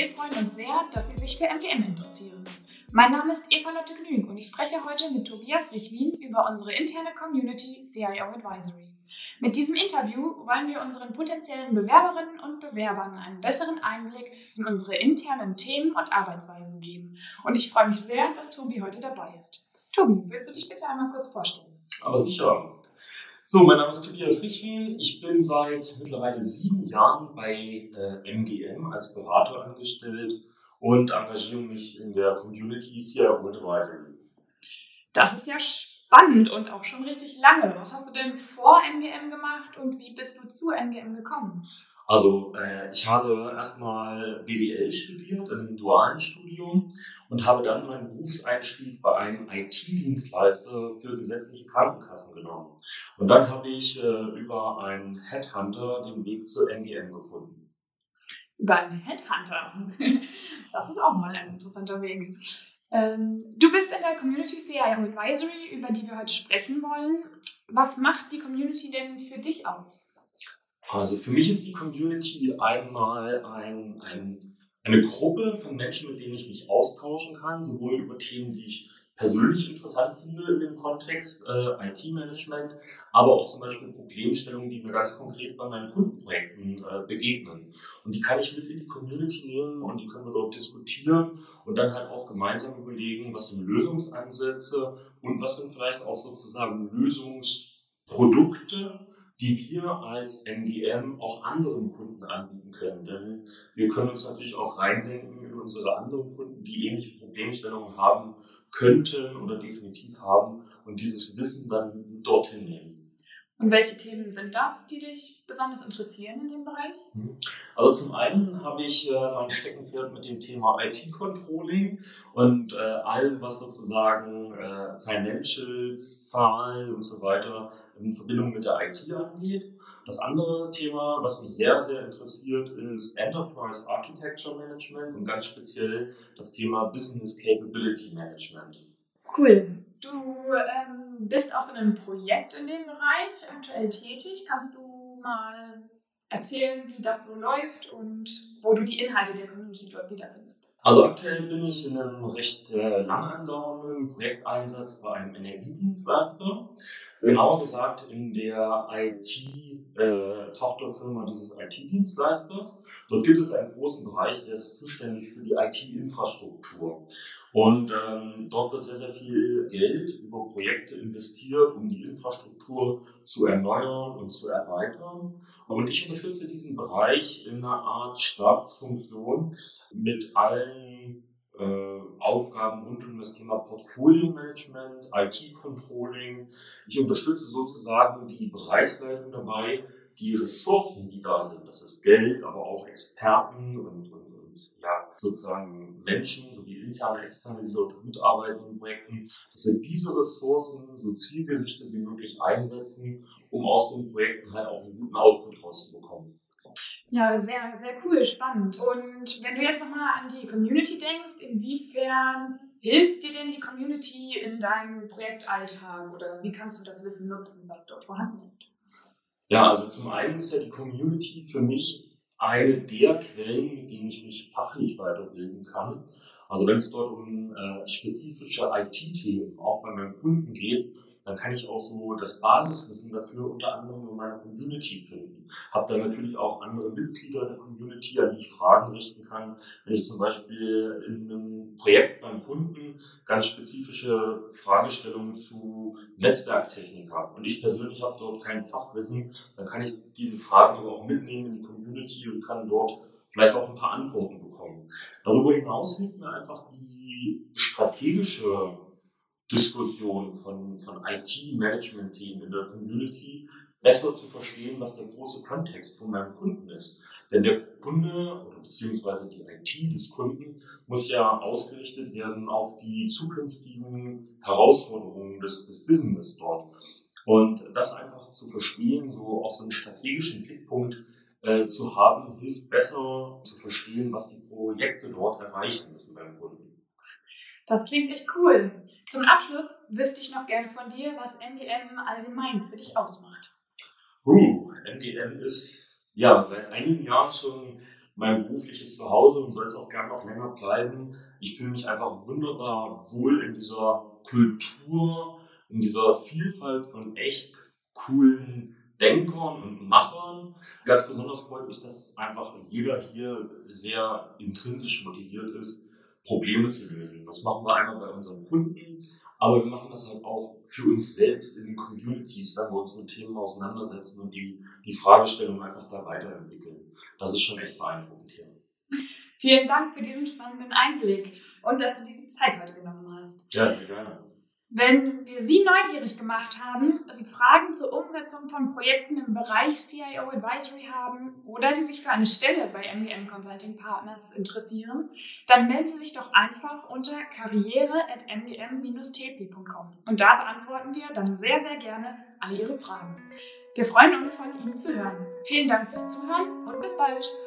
wir freuen uns sehr, dass Sie sich für MDM interessieren. Mein Name ist Eva-Lotte Gnüg und ich spreche heute mit Tobias Richwin über unsere interne Community CIO Advisory. Mit diesem Interview wollen wir unseren potenziellen Bewerberinnen und Bewerbern einen besseren Einblick in unsere internen Themen und Arbeitsweisen geben. Und ich freue mich sehr, dass Tobi heute dabei ist. Tobi, willst du dich bitte einmal kurz vorstellen? Aber sicher. So, mein Name ist Tobias Richwin. Ich bin seit mittlerweile 7 Jahren bei MDM als Berater angestellt und engagiere mich in der Community CIO Advisory. Das ist ja spannend und auch schon richtig lange. Was hast du denn vor MDM gemacht und wie bist du zu MDM gekommen? Also ich habe erstmal BWL studiert in einem dualen Studium und habe dann meinen Berufseinstieg bei einem IT-Dienstleister für gesetzliche Krankenkassen genommen. Und dann habe ich über einen Headhunter den Weg zur MDM gefunden. Über einen Headhunter? Das ist auch mal ein interessanter Weg. Du bist in der Community CIO Advisory, über die wir heute sprechen wollen. Was macht die Community denn für dich aus? Also für mich ist die Community einmal eine Gruppe von Menschen, mit denen ich mich austauschen kann, sowohl über Themen, die ich persönlich interessant finde in dem Kontext IT-Management, aber auch zum Beispiel Problemstellungen, die mir ganz konkret bei meinen Kundenprojekten begegnen. Und die kann ich mit in die Community nehmen und die können wir dort diskutieren und dann halt auch gemeinsam überlegen, was sind Lösungsansätze und was sind vielleicht auch sozusagen Lösungsprodukte, die wir als MDM auch anderen Kunden anbieten können. Denn wir können uns natürlich auch reindenken in unsere anderen Kunden, die ähnliche Problemstellungen haben könnten oder definitiv haben und dieses Wissen dann dorthin nehmen. Und welche Themen sind das, die dich besonders interessieren in dem Bereich? Also zum einen habe ich mein Steckenpferd mit dem Thema IT-Controlling und allem, was sozusagen Financials, Zahlen und so weiter in Verbindung mit der IT angeht. Das andere Thema, was mich sehr, sehr interessiert, ist Enterprise Architecture Management und ganz speziell das Thema Business Capability Management. Cool. Du bist auch in einem Projekt in dem Bereich aktuell tätig. Kannst du mal erzählen, wie das so läuft und wo du die Inhalte der Community dort wiederfindest? Also aktuell bin ich in einem recht lang andauernden Projekteinsatz bei einem Energiedienstleister. Genauer gesagt in der IT-Tochterfirma dieses IT-Dienstleisters. Dort gibt es einen großen Bereich, der ist zuständig für die IT-Infrastruktur. Und dort wird sehr, sehr viel Geld über Projekte investiert, um die Infrastruktur zu erneuern und zu erweitern. Und ich unterstütze diesen Bereich in einer Art Stabsfunktion mit allen Aufgaben rund um das Thema Portfolio-Management, IT-Controlling. Ich unterstütze sozusagen die Bereichsleitung dabei, die Ressourcen, die da sind, das ist Geld, aber auch Experten und ja, sozusagen Menschen, sowie interne, externe, die dort mitarbeiten in Projekten, dass wir diese Ressourcen so zielgerichtet wie möglich einsetzen, um aus den Projekten halt auch einen guten Output rauszubekommen. Ja, sehr, sehr cool, spannend. Und wenn du jetzt nochmal an die Community denkst, inwiefern hilft dir denn die Community in deinem Projektalltag oder wie kannst du das Wissen nutzen, was dort vorhanden ist? Ja, also zum einen ist ja die Community für mich eine der Quellen, mit denen ich mich fachlich weiterbilden kann. Also wenn es dort um spezifische IT-Themen auch bei meinen Kunden geht, dann kann ich auch so das Basiswissen dafür unter anderem in meiner Community finden. Habe dann natürlich auch andere Mitglieder der Community, an die ich Fragen richten kann. Wenn ich zum Beispiel in einem Projekt beim Kunden ganz spezifische Fragestellungen zu Netzwerktechnik habe und ich persönlich habe dort kein Fachwissen, dann kann ich diese Fragen aber auch mitnehmen in die Community und kann dort vielleicht auch ein paar Antworten bekommen. Darüber hinaus hilft mir einfach die strategische Diskussion von IT-Management-Themen in der Community besser zu verstehen, was der große Kontext von meinem Kunden ist. Denn der Kunde oder beziehungsweise die IT des Kunden muss ja ausgerichtet werden auf die zukünftigen Herausforderungen des Business dort. Und das einfach zu verstehen, so aus einem strategischen Blickpunkt zu haben, hilft besser zu verstehen, was die Projekte dort erreichen müssen beim Kunden. Das klingt echt cool. Zum Abschluss wüsste ich noch gerne von dir, was MDM allgemein für dich ausmacht. MDM ist ja seit einigen Jahren schon mein berufliches Zuhause und soll es auch gerne noch länger bleiben. Ich fühle mich einfach wunderbar wohl in dieser Kultur, in dieser Vielfalt von echt coolen Denkern und Machern. Ganz besonders freut mich, dass einfach jeder hier sehr intrinsisch motiviert ist, Probleme zu lösen. Das machen wir einmal bei unseren Kunden, aber wir machen das halt auch für uns selbst in den Communities, wenn wir uns mit Themen auseinandersetzen und die Fragestellung einfach da weiterentwickeln. Das ist schon echt beeindruckend hier. Vielen Dank für diesen spannenden Einblick und dass du dir die Zeit heute genommen hast. Ja, sehr gerne. Wenn wir Sie neugierig gemacht haben, Sie Fragen zur Umsetzung von Projekten im Bereich CIO Advisory haben oder Sie sich für eine Stelle bei MGM Consulting Partners interessieren, dann melden Sie sich doch einfach unter karriere@mgm-tp.com und da beantworten wir dann sehr, sehr gerne alle Ihre Fragen. Wir freuen uns, von Ihnen zu hören. Vielen Dank fürs Zuhören und bis bald!